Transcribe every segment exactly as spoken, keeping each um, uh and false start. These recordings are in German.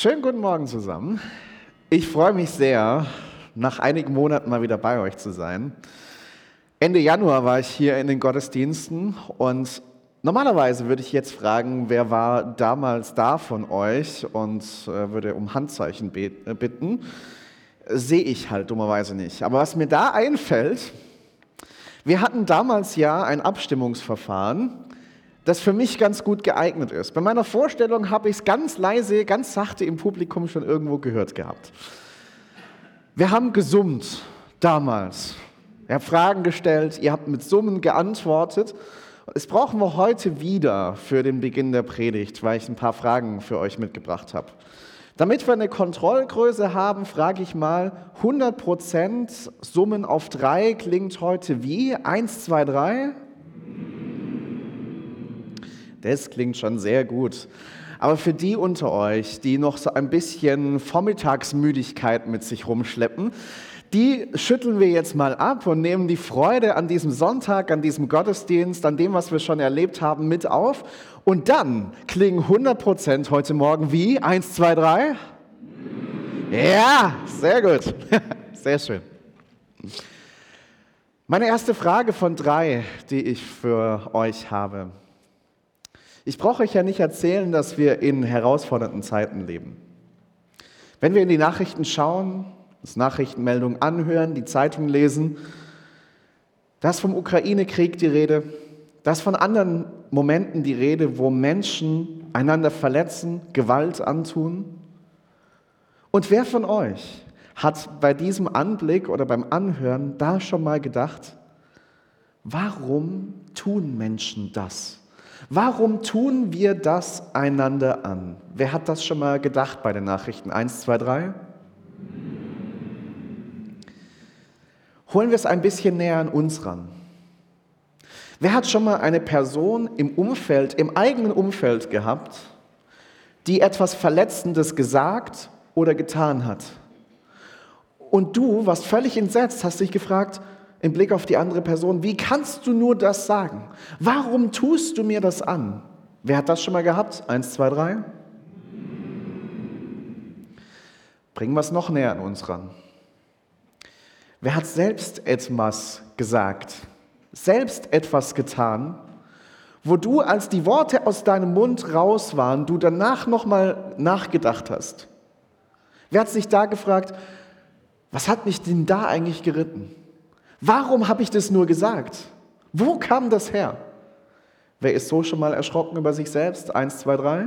Schönen guten Morgen zusammen. Ich freue mich sehr, nach einigen Monaten mal wieder bei euch zu sein. Ende Januar war ich hier in den Gottesdiensten und normalerweise würde ich jetzt fragen, wer war damals da von euch und äh, würde um Handzeichen bet- äh, bitten. Sehe ich halt dummerweise nicht. Aber was mir da einfällt, wir hatten damals ja ein Abstimmungsverfahren, das für mich ganz gut geeignet ist. Bei meiner Vorstellung habe ich es ganz leise, ganz sachte im Publikum schon irgendwo gehört gehabt. Wir haben gesummt damals. Wir haben Fragen gestellt, ihr habt mit Summen geantwortet. Das brauchen wir heute wieder für den Beginn der Predigt, weil ich ein paar Fragen für euch mitgebracht habe. Damit wir eine Kontrollgröße haben, frage ich mal, hundert Prozent Summen auf drei klingt heute wie? Eins, zwei, drei? Das klingt schon sehr gut. Aber für die unter euch, die noch so ein bisschen Vormittagsmüdigkeit mit sich rumschleppen, die schütteln wir jetzt mal ab und nehmen die Freude an diesem Sonntag, an diesem Gottesdienst, an dem, was wir schon erlebt haben, mit auf. Und dann klingen hundert Prozent heute Morgen wie? Eins, zwei, drei? Ja, sehr gut. Sehr schön. Meine erste Frage von drei, die ich für euch habe. Ich brauche euch ja nicht erzählen, dass wir in herausfordernden Zeiten leben. Wenn wir in die Nachrichten schauen, uns Nachrichtenmeldungen anhören, die Zeitung lesen, da ist vom Ukraine-Krieg die Rede, da ist von anderen Momenten die Rede, wo Menschen einander verletzen, Gewalt antun. Und wer von euch hat bei diesem Anblick oder beim Anhören da schon mal gedacht, warum tun Menschen das? Warum tun wir das einander an? Wer hat das schon mal gedacht bei den Nachrichten? Eins, zwei, drei? Holen wir es ein bisschen näher an uns ran. Wer hat schon mal eine Person im Umfeld, im eigenen Umfeld gehabt, die etwas Verletzendes gesagt oder getan hat? Und du warst völlig entsetzt, hast dich gefragt, im Blick auf die andere Person, wie kannst du nur das sagen? Warum tust du mir das an? Wer hat das schon mal gehabt? Eins, zwei, drei. Bringen wir es noch näher an uns ran. Wer hat selbst etwas gesagt, selbst etwas getan, wo du, als die Worte aus deinem Mund raus waren, du danach nochmal nachgedacht hast? Wer hat sich da gefragt, was hat mich denn da eigentlich geritten? Warum habe ich das nur gesagt? Wo kam das her? Wer ist so schon mal erschrocken über sich selbst? Eins, zwei, drei.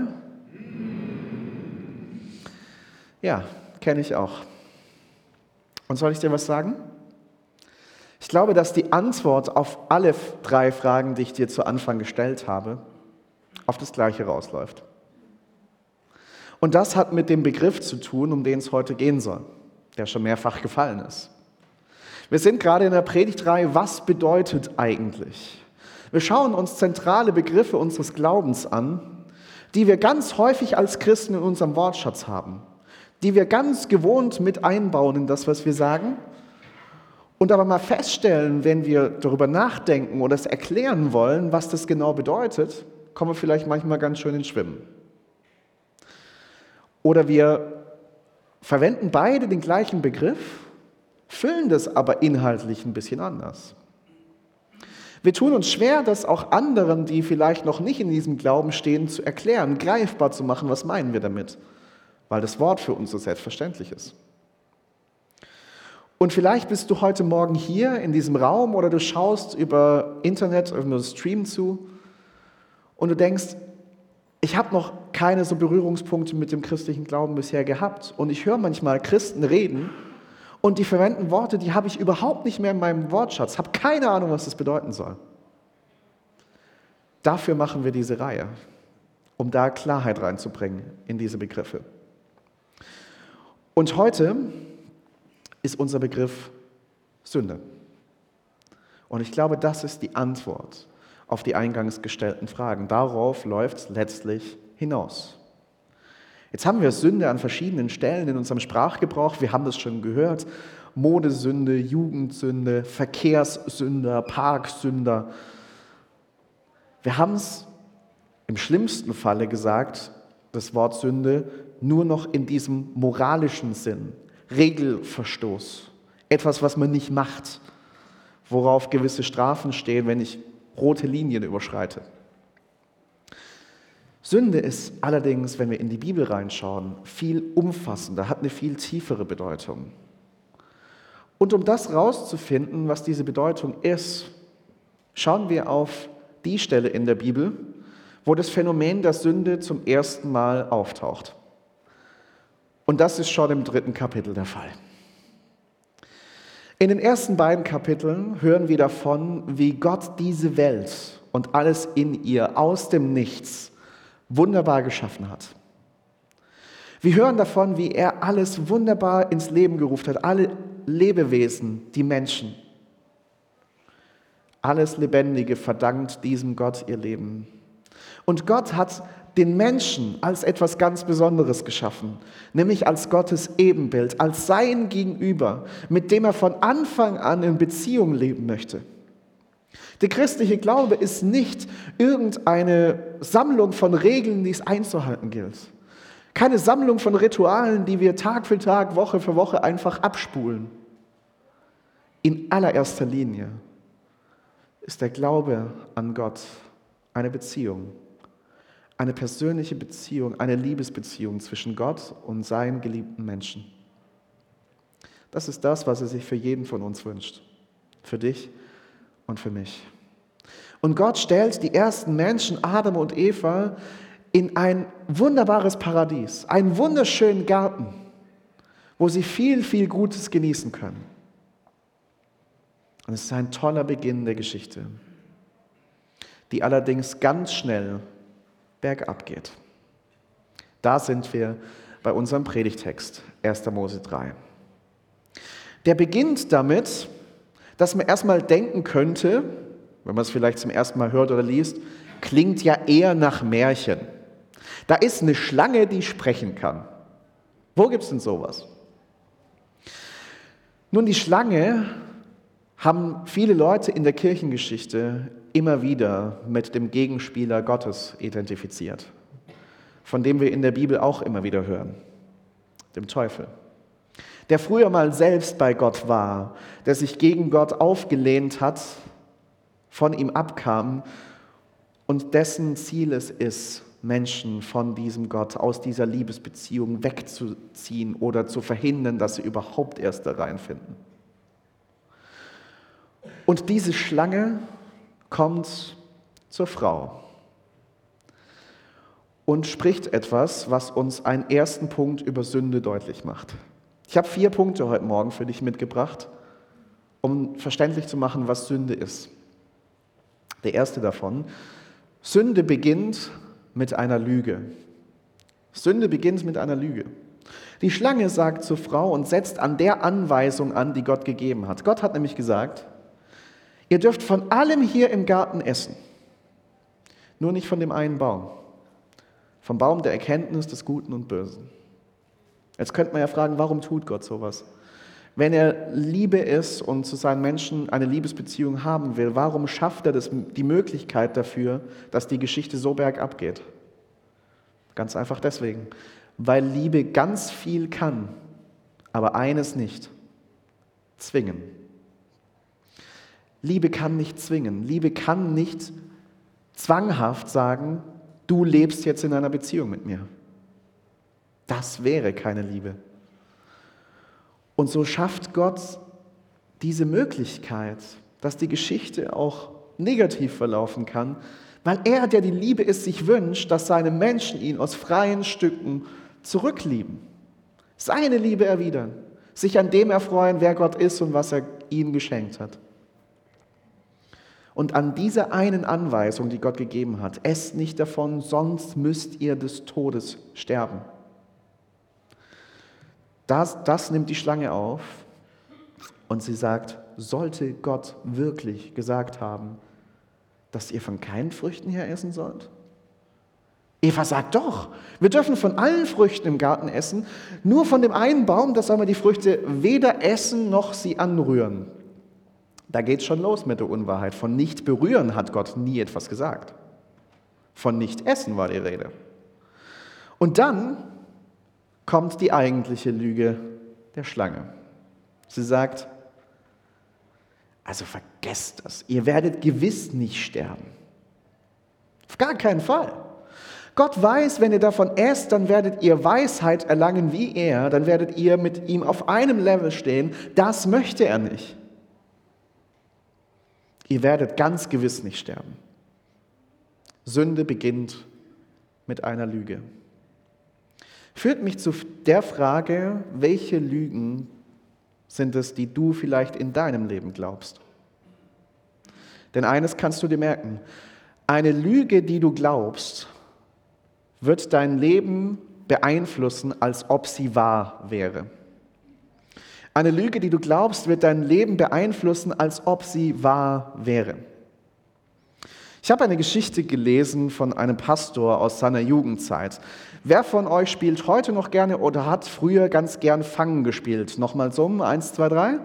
Ja, kenne ich auch. Und soll ich dir was sagen? Ich glaube, dass die Antwort auf alle drei Fragen, die ich dir zu Anfang gestellt habe, auf das Gleiche rausläuft. Und das hat mit dem Begriff zu tun, um den es heute gehen soll, der schon mehrfach gefallen ist. Wir sind gerade in der Predigtreihe, was bedeutet eigentlich? Wir schauen uns zentrale Begriffe unseres Glaubens an, die wir ganz häufig als Christen in unserem Wortschatz haben, die wir ganz gewohnt mit einbauen in das, was wir sagen, und aber mal feststellen, wenn wir darüber nachdenken oder es erklären wollen, was das genau bedeutet, kommen wir vielleicht manchmal ganz schön ins Schwimmen. Oder wir verwenden beide den gleichen Begriff, füllen das aber inhaltlich ein bisschen anders. Wir tun uns schwer, das auch anderen, die vielleicht noch nicht in diesem Glauben stehen, zu erklären, greifbar zu machen, was meinen wir damit, weil das Wort für uns so selbstverständlich ist. Und vielleicht bist du heute Morgen hier in diesem Raum oder du schaust über Internet, über den Stream zu und du denkst, ich habe noch keine so Berührungspunkte mit dem christlichen Glauben bisher gehabt und ich höre manchmal Christen reden, und die verwenden Worte, die habe ich überhaupt nicht mehr in meinem Wortschatz, habe keine Ahnung, was das bedeuten soll. Dafür machen wir diese Reihe, um da Klarheit reinzubringen in diese Begriffe. Und heute ist unser Begriff Sünde. Und ich glaube, das ist die Antwort auf die eingangs gestellten Fragen. Darauf läuft es letztlich hinaus. Jetzt haben wir Sünde an verschiedenen Stellen in unserem Sprachgebrauch. Wir haben das schon gehört. Modesünde, Jugendsünde, Verkehrssünder, Parksünder. Wir haben es im schlimmsten Falle gesagt, das Wort Sünde, nur noch in diesem moralischen Sinn, Regelverstoß, etwas, was man nicht macht, worauf gewisse Strafen stehen, wenn ich rote Linien überschreite. Sünde ist allerdings, wenn wir in die Bibel reinschauen, viel umfassender, hat eine viel tiefere Bedeutung. Und um das rauszufinden, was diese Bedeutung ist, schauen wir auf die Stelle in der Bibel, wo das Phänomen der Sünde zum ersten Mal auftaucht. Und das ist schon im dritten Kapitel der Fall. In den ersten beiden Kapiteln hören wir davon, wie Gott diese Welt und alles in ihr aus dem Nichts wunderbar geschaffen hat. Wir hören davon, wie er alles wunderbar ins Leben gerufen hat, alle Lebewesen, die Menschen. Alles Lebendige verdankt diesem Gott ihr Leben. Und Gott hat den Menschen als etwas ganz Besonderes geschaffen, nämlich als Gottes Ebenbild, als sein Gegenüber, mit dem er von Anfang an in Beziehung leben möchte. Der christliche Glaube ist nicht irgendeine Sammlung von Regeln, die es einzuhalten gilt. Keine Sammlung von Ritualen, die wir Tag für Tag, Woche für Woche einfach abspulen. In allererster Linie ist der Glaube an Gott eine Beziehung, eine persönliche Beziehung, eine Liebesbeziehung zwischen Gott und seinen geliebten Menschen. Das ist das, was er sich für jeden von uns wünscht, für dich und für mich. Und Gott stellt die ersten Menschen, Adam und Eva, in ein wunderbares Paradies, einen wunderschönen Garten, wo sie viel, viel Gutes genießen können. Und es ist ein toller Beginn der Geschichte, die allerdings ganz schnell bergab geht. Da sind wir bei unserem Predigtext, erster Mose drei. Der beginnt damit, dass man erstmal denken könnte, wenn man es vielleicht zum ersten Mal hört oder liest, klingt ja eher nach Märchen. Da ist eine Schlange, die sprechen kann. Wo gibt es denn sowas? Nun, die Schlange haben viele Leute in der Kirchengeschichte immer wieder mit dem Gegenspieler Gottes identifiziert, von dem wir in der Bibel auch immer wieder hören, dem Teufel, der früher mal selbst bei Gott war, der sich gegen Gott aufgelehnt hat, von ihm abkam und dessen Ziel es ist, Menschen von diesem Gott, aus dieser Liebesbeziehung wegzuziehen oder zu verhindern, dass sie überhaupt erst da reinfinden. Und diese Schlange kommt zur Frau und spricht etwas, was uns einen ersten Punkt über Sünde deutlich macht. Ich habe vier Punkte heute Morgen für dich mitgebracht, um verständlich zu machen, was Sünde ist. Der erste davon: Sünde beginnt mit einer Lüge. Sünde beginnt mit einer Lüge. Die Schlange sagt zur Frau und setzt an der Anweisung an, die Gott gegeben hat. Gott hat nämlich gesagt: Ihr dürft von allem hier im Garten essen, nur nicht von dem einen Baum, vom Baum der Erkenntnis des Guten und Bösen. Jetzt könnte man ja fragen, warum tut Gott sowas? Wenn er Liebe ist und zu seinen Menschen eine Liebesbeziehung haben will, warum schafft er das, die Möglichkeit dafür, dass die Geschichte so bergab geht? Ganz einfach deswegen, weil Liebe ganz viel kann, aber eines nicht: zwingen. Liebe kann nicht zwingen. Liebe kann nicht zwanghaft sagen, du lebst jetzt in einer Beziehung mit mir. Das wäre keine Liebe. Und so schafft Gott diese Möglichkeit, dass die Geschichte auch negativ verlaufen kann, weil er, der die Liebe ist, sich wünscht, dass seine Menschen ihn aus freien Stücken zurücklieben. Seine Liebe erwidern, sich an dem erfreuen, wer Gott ist und was er ihnen geschenkt hat. Und an dieser einen Anweisung, die Gott gegeben hat: esst nicht davon, sonst müsst ihr des Todes sterben. Das, das nimmt die Schlange auf und sie sagt: Sollte Gott wirklich gesagt haben, dass ihr von keinen Früchten her essen sollt? Eva sagt: Doch, wir dürfen von allen Früchten im Garten essen, nur von dem einen Baum, da sollen wir die Früchte weder essen noch sie anrühren. Da geht es schon los mit der Unwahrheit. Von nicht berühren hat Gott nie etwas gesagt. Von nicht essen war die Rede. Und dann kommt die eigentliche Lüge der Schlange. Sie sagt, also vergesst das, ihr werdet gewiss nicht sterben. Auf gar keinen Fall. Gott weiß, wenn ihr davon esst, dann werdet ihr Weisheit erlangen wie er, dann werdet ihr mit ihm auf einem Level stehen. Das möchte er nicht. Ihr werdet ganz gewiss nicht sterben. Sünde beginnt mit einer Lüge. Führt mich zu der Frage, welche Lügen sind es, die du vielleicht in deinem Leben glaubst? Denn eines kannst du dir merken, eine Lüge, die du glaubst, wird dein Leben beeinflussen, als ob sie wahr wäre. Eine Lüge, die du glaubst, wird dein Leben beeinflussen, als ob sie wahr wäre. Ich habe eine Geschichte gelesen von einem Pastor aus seiner Jugendzeit. Wer von euch spielt heute noch gerne oder hat früher ganz gern Fangen gespielt? Nochmal so, eins, zwei, drei.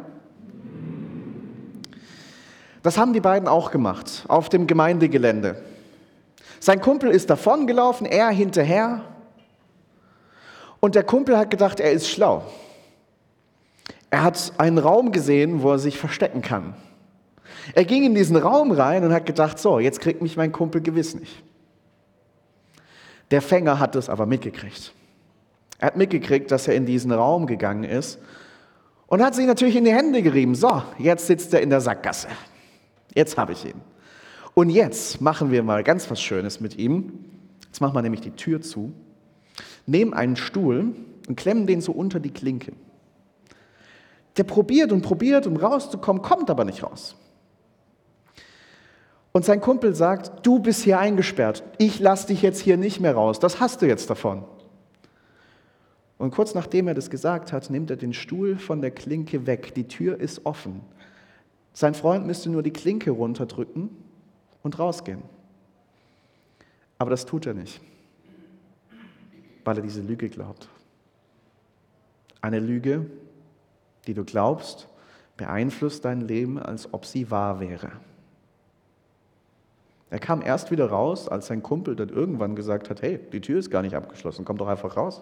Das haben die beiden auch gemacht, auf dem Gemeindegelände. Sein Kumpel ist davongelaufen, er hinterher. Und der Kumpel hat gedacht, er ist schlau. Er hat einen Raum gesehen, wo er sich verstecken kann. Er ging in diesen Raum rein und hat gedacht, so, jetzt kriegt mich mein Kumpel gewiss nicht. Der Fänger hat es aber mitgekriegt. Er hat mitgekriegt, dass er in diesen Raum gegangen ist und hat sich natürlich in die Hände gerieben. So, jetzt sitzt er in der Sackgasse. Jetzt habe ich ihn. Und jetzt machen wir mal ganz was Schönes mit ihm. Jetzt machen wir nämlich die Tür zu, nehmen einen Stuhl und klemmen den so unter die Klinke. Der probiert und probiert, um rauszukommen, kommt aber nicht raus. Und sein Kumpel sagt, du bist hier eingesperrt, ich lass dich jetzt hier nicht mehr raus, das hast du jetzt davon. Und kurz nachdem er das gesagt hat, nimmt er den Stuhl von der Klinke weg, die Tür ist offen. Sein Freund müsste nur die Klinke runterdrücken und rausgehen. Aber das tut er nicht, weil er diese Lüge glaubt. Eine Lüge, die du glaubst, beeinflusst dein Leben, als ob sie wahr wäre. Er kam erst wieder raus, als sein Kumpel dann irgendwann gesagt hat, hey, die Tür ist gar nicht abgeschlossen, komm doch einfach raus.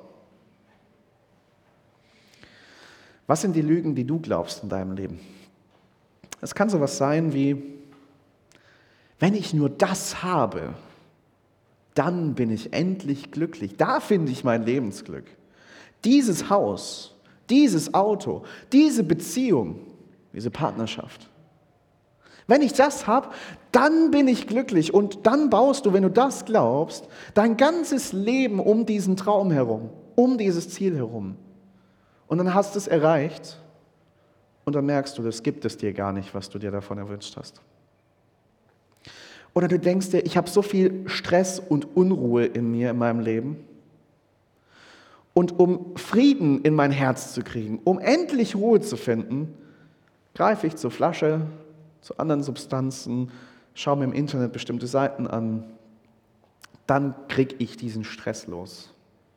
Was sind die Lügen, die du glaubst in deinem Leben? Es kann sowas sein wie, wenn ich nur das habe, dann bin ich endlich glücklich. Da finde ich mein Lebensglück. Dieses Haus, dieses Auto, diese Beziehung, diese Partnerschaft. Wenn ich das habe, dann bin ich glücklich. Und dann baust du, wenn du das glaubst, dein ganzes Leben um diesen Traum herum, um dieses Ziel herum. Und dann hast du es erreicht und dann merkst du, das gibt es dir gar nicht, was du dir davon erwünscht hast. Oder du denkst dir, ich habe so viel Stress und Unruhe in mir, in meinem Leben. Und um Frieden in mein Herz zu kriegen, um endlich Ruhe zu finden, greife ich zur Flasche, zu anderen Substanzen, schaue mir im Internet bestimmte Seiten an. Dann kriege ich diesen Stress los.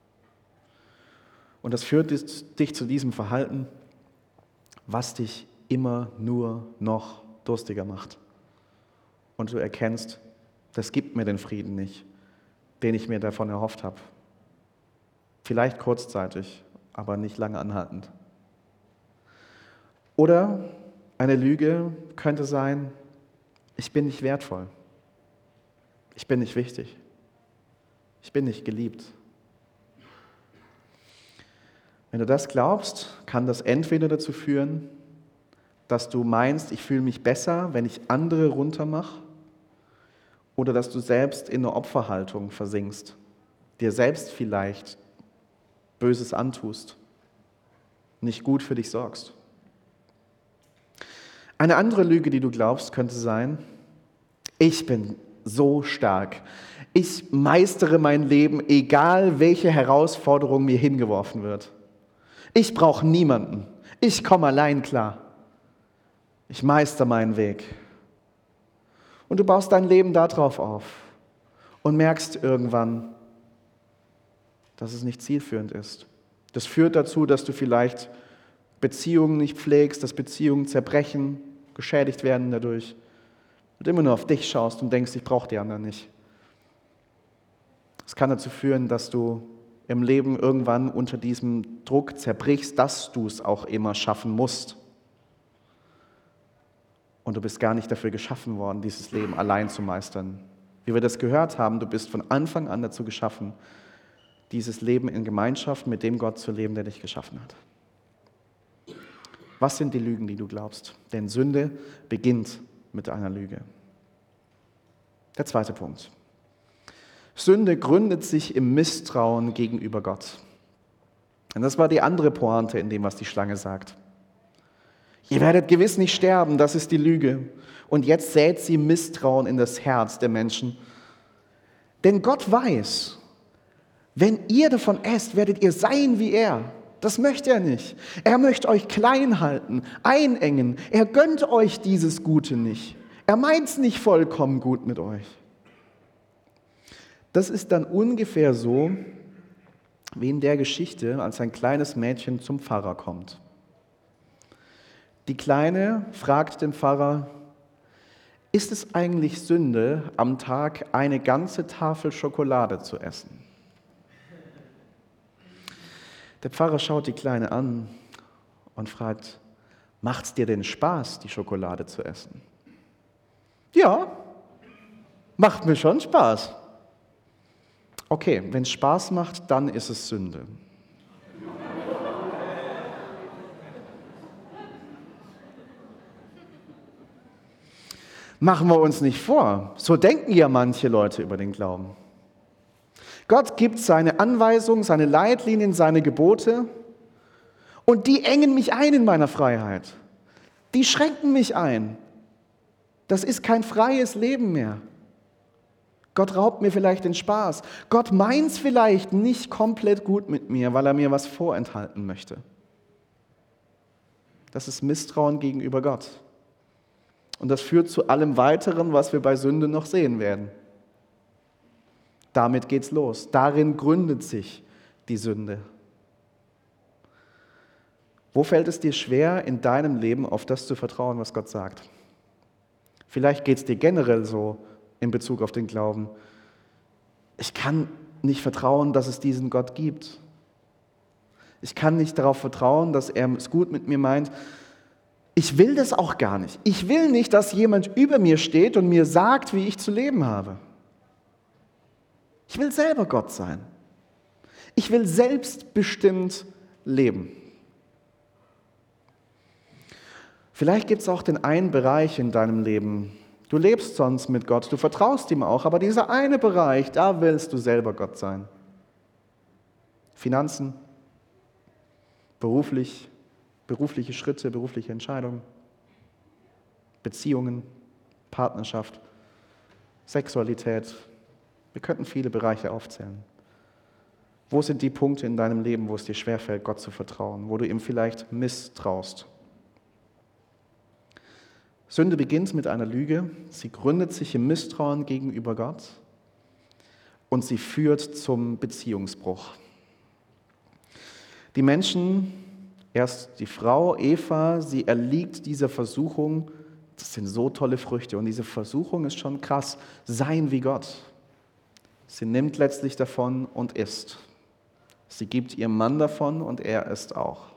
Und das führt dich zu diesem Verhalten, was dich immer nur noch durstiger macht. Und du erkennst, das gibt mir den Frieden nicht, den ich mir davon erhofft habe. Vielleicht kurzzeitig, aber nicht lange anhaltend. Oder eine Lüge könnte sein, ich bin nicht wertvoll. Ich bin nicht wichtig. Ich bin nicht geliebt. Wenn du das glaubst, kann das entweder dazu führen, dass du meinst, ich fühle mich besser, wenn ich andere runtermache, oder dass du selbst in eine Opferhaltung versinkst, dir selbst vielleicht Böses antust, nicht gut für dich sorgst. Eine andere Lüge, die du glaubst, könnte sein, ich bin so stark, ich meistere mein Leben, egal welche Herausforderung mir hingeworfen wird. Ich brauche niemanden, ich komme allein klar, ich meistere meinen Weg. Und du baust dein Leben darauf auf und merkst irgendwann, dass es nicht zielführend ist. Das führt dazu, dass du vielleicht Beziehungen nicht pflegst, dass Beziehungen zerbrechen, geschädigt werden dadurch. Und immer nur auf dich schaust und denkst, ich brauche die anderen nicht. Es kann dazu führen, dass du im Leben irgendwann unter diesem Druck zerbrichst, dass du es auch immer schaffen musst. Und du bist gar nicht dafür geschaffen worden, dieses Leben allein zu meistern. Wie wir das gehört haben, du bist von Anfang an dazu geschaffen, dieses Leben in Gemeinschaft mit dem Gott zu leben, der dich geschaffen hat. Was sind die Lügen, die du glaubst? Denn Sünde beginnt mit einer Lüge. Der zweite Punkt. Sünde gründet sich im Misstrauen gegenüber Gott. Und das war die andere Pointe in dem, was die Schlange sagt. Ihr werdet gewiss nicht sterben, das ist die Lüge. Und jetzt sät sie Misstrauen in das Herz der Menschen. Denn Gott weiß, wenn ihr davon esst, werdet ihr sein wie er. Das möchte er nicht. Er möchte euch klein halten, einengen. Er gönnt euch dieses Gute nicht. Er meint es nicht vollkommen gut mit euch. Das ist dann ungefähr so, wie in der Geschichte, als ein kleines Mädchen zum Pfarrer kommt. Die Kleine fragt den Pfarrer, ist es eigentlich Sünde, am Tag eine ganze Tafel Schokolade zu essen? Der Pfarrer schaut die Kleine an und fragt, macht's dir denn Spaß, die Schokolade zu essen? Ja, macht mir schon Spaß. Okay, wenn es Spaß macht, dann ist es Sünde. Machen wir uns nicht vor, so denken ja manche Leute über den Glauben. Gott gibt seine Anweisungen, seine Leitlinien, seine Gebote und die engen mich ein in meiner Freiheit. Die schränken mich ein. Das ist kein freies Leben mehr. Gott raubt mir vielleicht den Spaß. Gott meint's vielleicht nicht komplett gut mit mir, weil er mir was vorenthalten möchte. Das ist Misstrauen gegenüber Gott. Und das führt zu allem Weiteren, was wir bei Sünde noch sehen werden. Damit geht's los. Darin gründet sich die Sünde. Wo fällt es dir schwer, in deinem Leben auf das zu vertrauen, was Gott sagt? Vielleicht geht es dir generell so in Bezug auf den Glauben. Ich kann nicht vertrauen, dass es diesen Gott gibt. Ich kann nicht darauf vertrauen, dass er es gut mit mir meint. Ich will das auch gar nicht. Ich will nicht, dass jemand über mir steht und mir sagt, wie ich zu leben habe. Ich will selber Gott sein. Ich will selbstbestimmt leben. Vielleicht gibt es auch den einen Bereich in deinem Leben, du lebst sonst mit Gott, du vertraust ihm auch, aber dieser eine Bereich, da willst du selber Gott sein. Finanzen, beruflich, berufliche Schritte, berufliche Entscheidungen, Beziehungen, Partnerschaft, Sexualität. Wir könnten viele Bereiche aufzählen. Wo sind die Punkte in deinem Leben, wo es dir schwerfällt, Gott zu vertrauen, wo du ihm vielleicht misstraust? Sünde beginnt mit einer Lüge, sie gründet sich im Misstrauen gegenüber Gott und sie führt zum Beziehungsbruch. Die Menschen, erst die Frau Eva, sie erliegt dieser Versuchung, das sind so tolle Früchte und diese Versuchung ist schon krass, sein wie Gott. Sie nimmt letztlich davon und isst. Sie gibt ihrem Mann davon und er isst auch.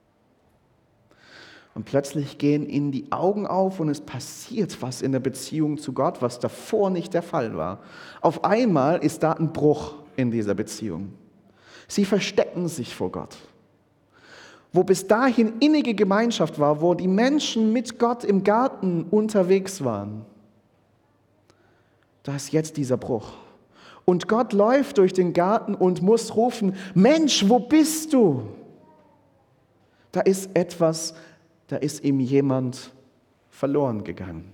Und plötzlich gehen ihnen die Augen auf und es passiert was in der Beziehung zu Gott, was davor nicht der Fall war. Auf einmal ist da ein Bruch in dieser Beziehung. Sie verstecken sich vor Gott. Wo bis dahin innige Gemeinschaft war, wo die Menschen mit Gott im Garten unterwegs waren, da ist jetzt dieser Bruch. Und Gott läuft durch den Garten und muss rufen, Mensch, wo bist du? Da ist etwas, da ist ihm jemand verloren gegangen.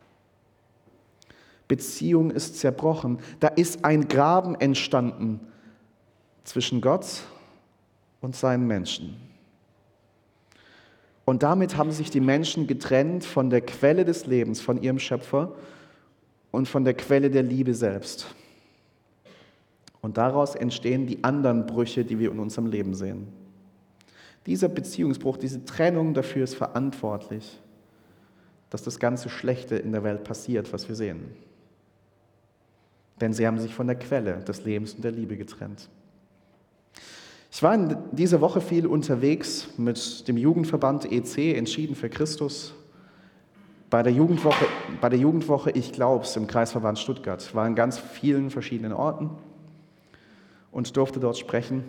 Beziehung ist zerbrochen. Da ist ein Graben entstanden zwischen Gott und seinen Menschen. Und damit haben sich die Menschen getrennt von der Quelle des Lebens, von ihrem Schöpfer und von der Quelle der Liebe selbst. Und daraus entstehen die anderen Brüche, die wir in unserem Leben sehen. Dieser Beziehungsbruch, diese Trennung dafür ist verantwortlich, dass das ganze Schlechte in der Welt passiert, was wir sehen. Denn sie haben sich von der Quelle des Lebens und der Liebe getrennt. Ich war in dieser Woche viel unterwegs mit dem Jugendverband E C, Entschieden für Christus. Bei der Jugendwoche, bei der Jugendwoche Ich glaub's im Kreisverband Stuttgart. Ich war in ganz vielen verschiedenen Orten und durfte dort sprechen.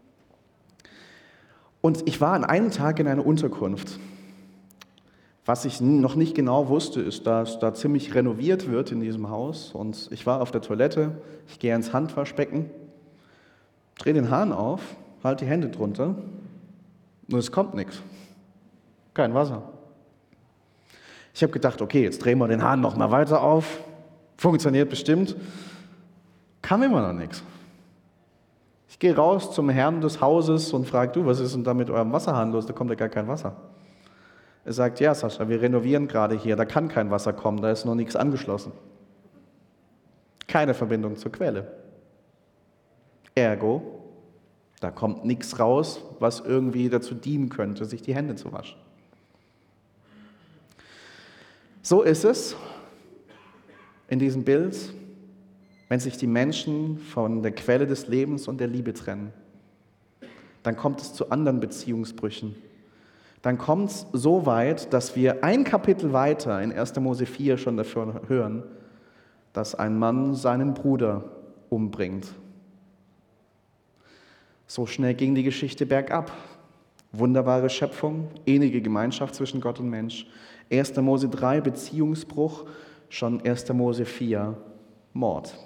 Und ich war an einem Tag in einer Unterkunft. Was ich noch nicht genau wusste, ist, dass da ziemlich renoviert wird in diesem Haus. Und ich war auf der Toilette, ich gehe ins Handwaschbecken, drehe den Hahn auf, halte die Hände drunter und es kommt nichts. Kein Wasser. Ich habe gedacht, okay, jetzt drehen wir den Hahn noch mal weiter auf. Funktioniert bestimmt. Kam immer noch nichts. Ich gehe raus zum Herrn des Hauses und frage, du, was ist denn da mit eurem Wasserhahn los? Da kommt ja gar kein Wasser. Er sagt, ja Sascha, wir renovieren gerade hier, da kann kein Wasser kommen, da ist noch nichts angeschlossen. Keine Verbindung zur Quelle. Ergo, da kommt nichts raus, was irgendwie dazu dienen könnte, sich die Hände zu waschen. So ist es in diesem Bild, wenn sich die Menschen von der Quelle des Lebens und der Liebe trennen. Dann kommt es zu anderen Beziehungsbrüchen. Dann kommt es so weit, dass wir ein Kapitel weiter in erster Mose vier schon dafür hören, dass ein Mann seinen Bruder umbringt. So schnell ging die Geschichte bergab. Wunderbare Schöpfung, innige Gemeinschaft zwischen Gott und Mensch. erster Mose drei, Beziehungsbruch, schon erster Mose vier, Mord.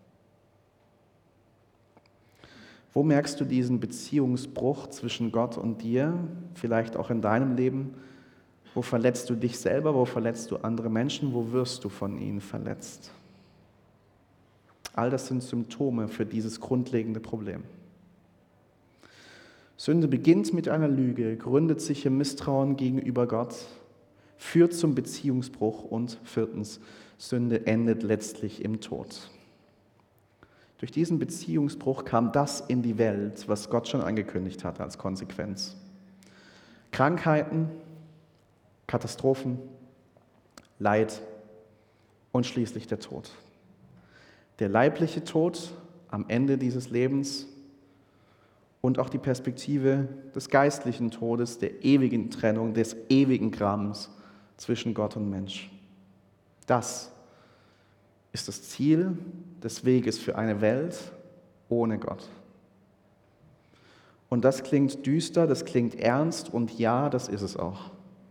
Wo merkst du diesen Beziehungsbruch zwischen Gott und dir, vielleicht auch in deinem Leben? Wo verletzt du dich selber, wo verletzt du andere Menschen, wo wirst du von ihnen verletzt? All das sind Symptome für dieses grundlegende Problem. Sünde beginnt mit einer Lüge, gründet sich im Misstrauen gegenüber Gott, führt zum Beziehungsbruch und viertens, Sünde endet letztlich im Tod. Durch diesen Beziehungsbruch kam das in die Welt, was Gott schon angekündigt hat als Konsequenz. Krankheiten, Katastrophen, Leid und schließlich der Tod. Der leibliche Tod am Ende dieses Lebens und auch die Perspektive des geistlichen Todes, der ewigen Trennung, des ewigen Grabens zwischen Gott und Mensch. Das ist das Ziel des Weges für eine Welt ohne Gott. Und das klingt düster, das klingt ernst und ja, das ist es auch.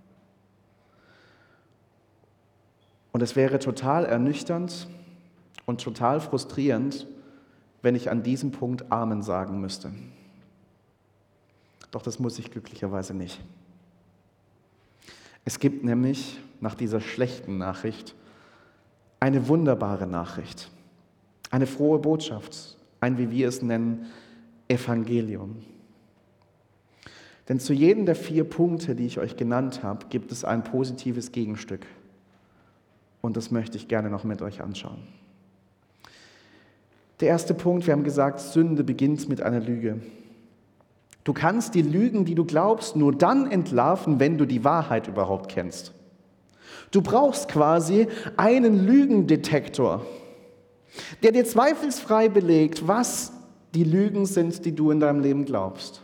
Und es wäre total ernüchternd und total frustrierend, wenn ich an diesem Punkt Amen sagen müsste. Doch das muss ich glücklicherweise nicht. Es gibt nämlich nach dieser schlechten Nachricht eine wunderbare Nachricht, eine frohe Botschaft, ein, wie wir es nennen, Evangelium. Denn zu jedem der vier Punkte, die ich euch genannt habe, gibt es ein positives Gegenstück. Und das möchte ich gerne noch mit euch anschauen. Der erste Punkt, wir haben gesagt, Sünde beginnt mit einer Lüge. Du kannst die Lügen, die du glaubst, nur dann entlarven, wenn du die Wahrheit überhaupt kennst. Du brauchst quasi einen Lügendetektor, der dir zweifelsfrei belegt, was die Lügen sind, die du in deinem Leben glaubst.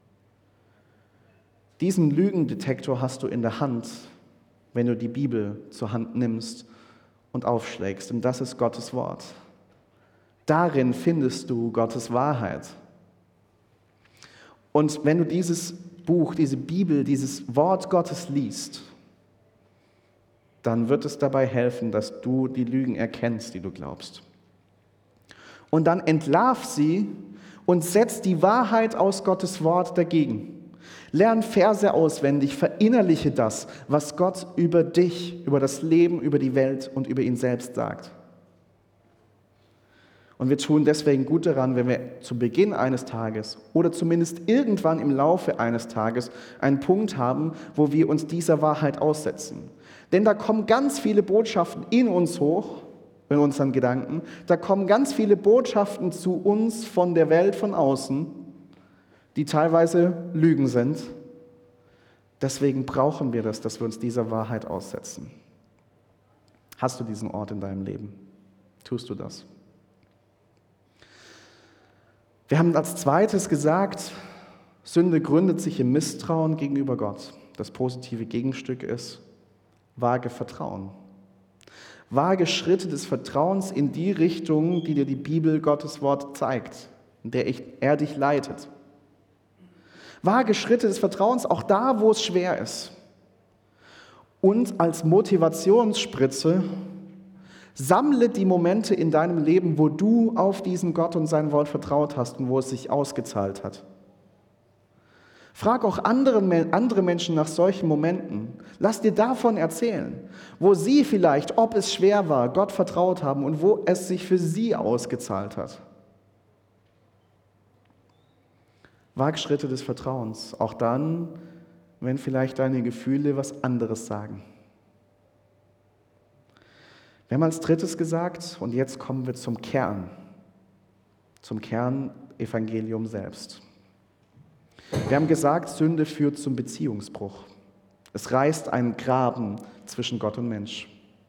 Diesen Lügendetektor hast du in der Hand, wenn du die Bibel zur Hand nimmst und aufschlägst. Und das ist Gottes Wort. Darin findest du Gottes Wahrheit. Und wenn du dieses Buch, diese Bibel, dieses Wort Gottes liest, dann wird es dabei helfen, dass du die Lügen erkennst, die du glaubst. Und dann entlarv sie und setz die Wahrheit aus Gottes Wort dagegen. Lern Verse auswendig, verinnerliche das, was Gott über dich, über das Leben, über die Welt und über ihn selbst sagt. Und wir tun deswegen gut daran, wenn wir zu Beginn eines Tages oder zumindest irgendwann im Laufe eines Tages einen Punkt haben, wo wir uns dieser Wahrheit aussetzen. Denn da kommen ganz viele Botschaften in uns hoch, in unseren Gedanken. Da kommen ganz viele Botschaften zu uns von der Welt von außen, die teilweise Lügen sind. Deswegen brauchen wir das, dass wir uns dieser Wahrheit aussetzen. Hast du diesen Ort in deinem Leben? Tust du das? Wir haben als zweites gesagt, Sünde gründet sich im Misstrauen gegenüber Gott. Das positive Gegenstück ist vage Vertrauen. Vage Schritte des Vertrauens in die Richtung, die dir die Bibel, Gottes Wort zeigt, in der ich, er dich leitet. Vage Schritte des Vertrauens auch da, wo es schwer ist. Und als Motivationsspritze sammle die Momente in deinem Leben, wo du auf diesen Gott und sein Wort vertraut hast und wo es sich ausgezahlt hat. Frag auch andere, andere Menschen nach solchen Momenten. Lass dir davon erzählen, wo sie vielleicht, ob es schwer war, Gott vertraut haben und wo es sich für sie ausgezahlt hat. Wag Schritte des Vertrauens, auch dann, wenn vielleicht deine Gefühle was anderes sagen. Wir haben als drittes gesagt, und jetzt kommen wir zum Kern, zum Kernevangelium selbst. Wir haben gesagt, Sünde führt zum Beziehungsbruch. Es reißt einen Graben zwischen Gott und Mensch.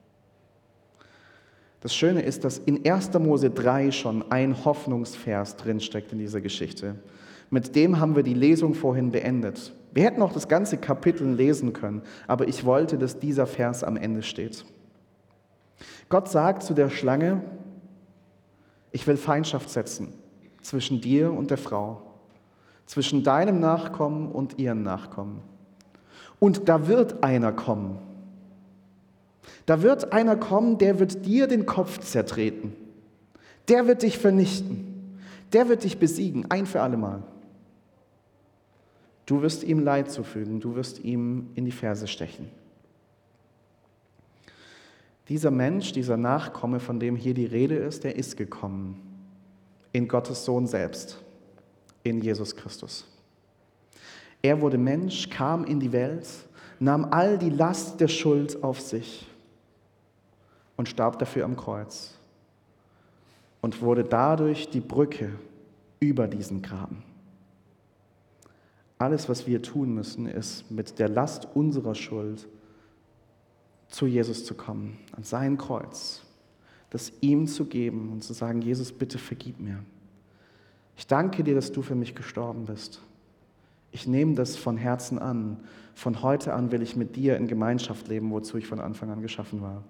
Das Schöne ist, dass in erster Mose drei schon ein Hoffnungsvers drinsteckt in dieser Geschichte. Mit dem haben wir die Lesung vorhin beendet. Wir hätten auch das ganze Kapitel lesen können, aber ich wollte, dass dieser Vers am Ende steht. Gott sagt zu der Schlange, ich will Feindschaft setzen zwischen dir und der Frau, zwischen deinem Nachkommen und ihren Nachkommen. Und da wird einer kommen. Da wird einer kommen, der wird dir den Kopf zertreten. Der wird dich vernichten. Der wird dich besiegen, ein für alle Mal. Du wirst ihm Leid zufügen, du wirst ihm in die Ferse stechen. Dieser Mensch, dieser Nachkomme, von dem hier die Rede ist, der ist gekommen in Gottes Sohn selbst, in Jesus Christus. Er wurde Mensch, kam in die Welt, nahm all die Last der Schuld auf sich und starb dafür am Kreuz und wurde dadurch die Brücke über diesen Graben. Alles, was wir tun müssen, ist mit der Last unserer Schuld zu Jesus zu kommen, an sein Kreuz, das ihm zu geben und zu sagen, Jesus, bitte vergib mir. Ich danke dir, dass du für mich gestorben bist. Ich nehme das von Herzen an. Von heute an will ich mit dir in Gemeinschaft leben, wozu ich von Anfang an geschaffen war.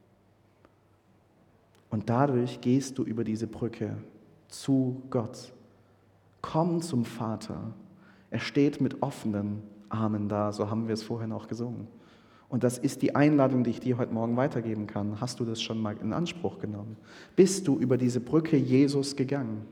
Und dadurch gehst du über diese Brücke zu Gott. Komm zum Vater. Er steht mit offenen Armen da, so haben wir es vorhin auch gesungen. Und das ist die Einladung, die ich dir heute Morgen weitergeben kann. Hast du das schon mal in Anspruch genommen? Bist du über diese Brücke Jesus gegangen?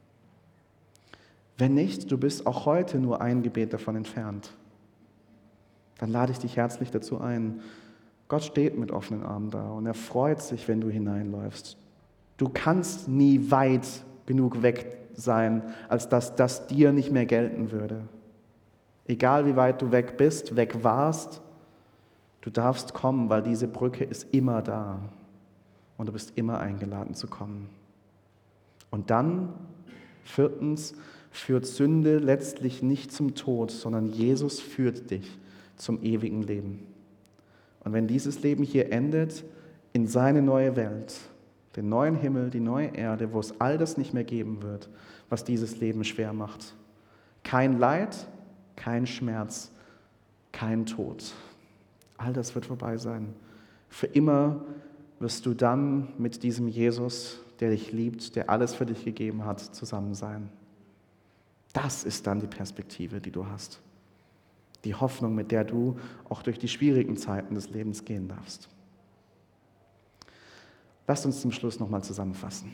Wenn nicht, du bist auch heute nur ein Gebet davon entfernt. Dann lade ich dich herzlich dazu ein. Gott steht mit offenen Armen da und er freut sich, wenn du hineinläufst. Du kannst nie weit genug weg sein, als dass das dir nicht mehr gelten würde. Egal wie weit du weg bist, weg warst, du darfst kommen, weil diese Brücke ist immer da und du bist immer eingeladen zu kommen. Und dann, viertens, führt Sünde letztlich nicht zum Tod, sondern Jesus führt dich zum ewigen Leben. Und wenn dieses Leben hier endet, in seine neue Welt, den neuen Himmel, die neue Erde, wo es all das nicht mehr geben wird, was dieses Leben schwer macht. Kein Leid, kein Schmerz, kein Tod. All das wird vorbei sein. Für immer wirst du dann mit diesem Jesus, der dich liebt, der alles für dich gegeben hat, zusammen sein. Das ist dann die Perspektive, die du hast. Die Hoffnung, mit der du auch durch die schwierigen Zeiten des Lebens gehen darfst. Lasst uns zum Schluss nochmal zusammenfassen.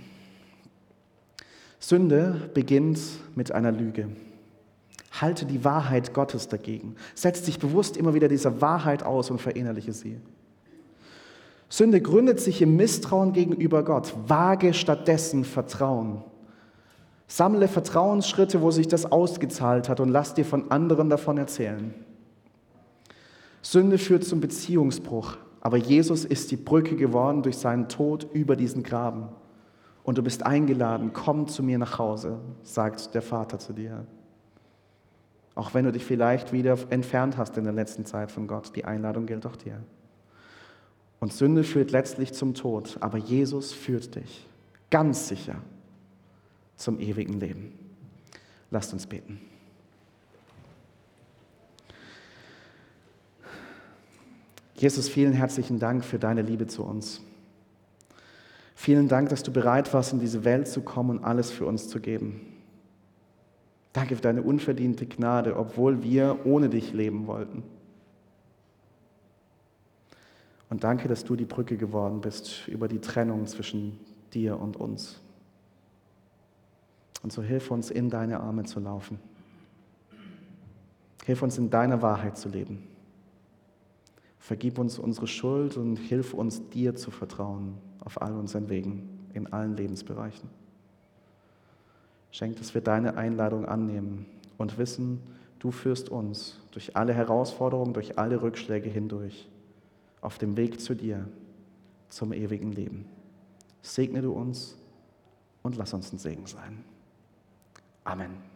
Sünde beginnt mit einer Lüge. Halte die Wahrheit Gottes dagegen. Setz dich bewusst immer wieder dieser Wahrheit aus und verinnerliche sie. Sünde gründet sich im Misstrauen gegenüber Gott. Wage stattdessen Vertrauen. Sammle Vertrauensschritte, wo sich das ausgezahlt hat und lass dir von anderen davon erzählen. Sünde führt zum Beziehungsbruch, aber Jesus ist die Brücke geworden durch seinen Tod über diesen Graben. Und du bist eingeladen, komm zu mir nach Hause, sagt der Vater zu dir. Auch wenn du dich vielleicht wieder entfernt hast in der letzten Zeit von Gott, die Einladung gilt auch dir. Und Sünde führt letztlich zum Tod, aber Jesus führt dich ganz sicher zum ewigen Leben. Lasst uns beten. Jesus, vielen herzlichen Dank für deine Liebe zu uns. Vielen Dank, dass du bereit warst, in diese Welt zu kommen und alles für uns zu geben. Danke für deine unverdiente Gnade, obwohl wir ohne dich leben wollten. Und danke, dass du die Brücke geworden bist über die Trennung zwischen dir und uns. Und so hilf uns, in deine Arme zu laufen. Hilf uns, in deiner Wahrheit zu leben. Vergib uns unsere Schuld und hilf uns, dir zu vertrauen auf all unseren Wegen, in allen Lebensbereichen. Schenk, dass wir deine Einladung annehmen und wissen, du führst uns durch alle Herausforderungen, durch alle Rückschläge hindurch, auf dem Weg zu dir, zum ewigen Leben. Segne du uns und lass uns ein Segen sein. Amen.